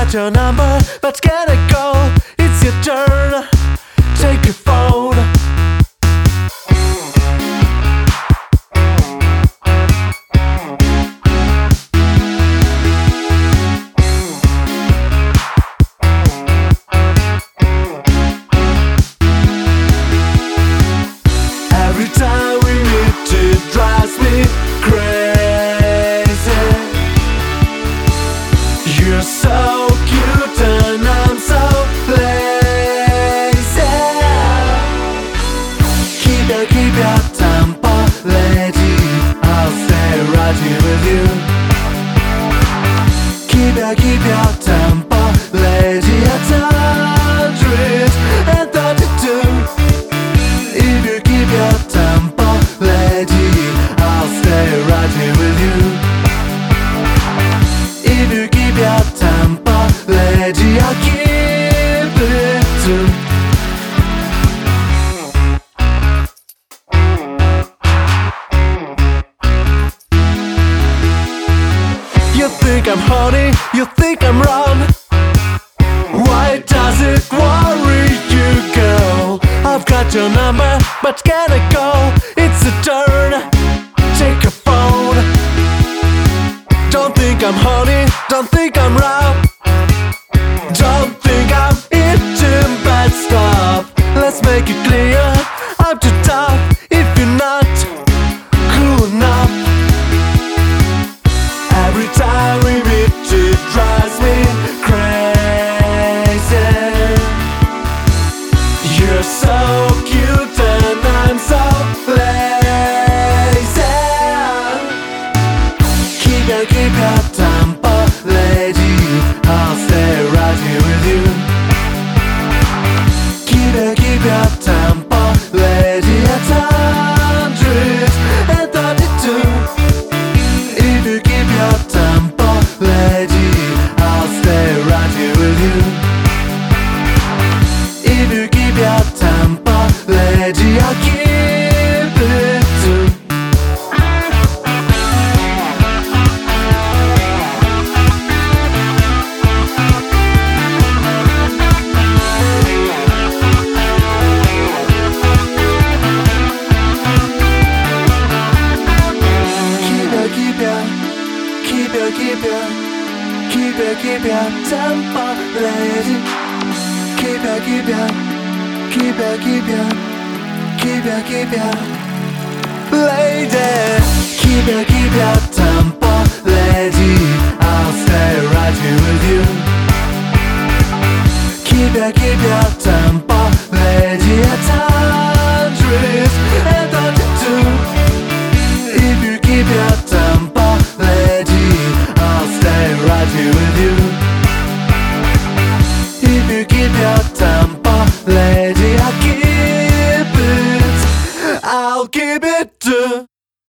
got your number, but can I go? It's your turn. Take your phone. Every time we meet, it drives me crazy. You're so cute and I'm so lazy. Keep your temper, lady. I'll stay right here with you. Keep your temper, lady. At 132. If you keep your temper, lady, I'll stay right here with you. If you keep your temper, lady, I'll keep it too. You think I'm honey, you think I'm wrong. Why does it worry you, girl? I've got your number, but can I go? It's a turn. Take a phone. Don't think I'm honey, don't think I'm wrong. Don't think I'm eating bad stuff. Let's make it clear, I'm too tough if you're not cool enough. Every time we meet, it drives me crazy. You're so cute and I'm so lazy. Keep your temper, lady. I'll stay right here with you. Keep your temper, lady. At 132. If you keep your temper, lady, I'll stay right here with you. If you keep your temper, lady, I'll keep it too. Keep your temper, lady. Keep your lady. Keep your temper, lady. I'll stay right here with you. Keep your temper, lady.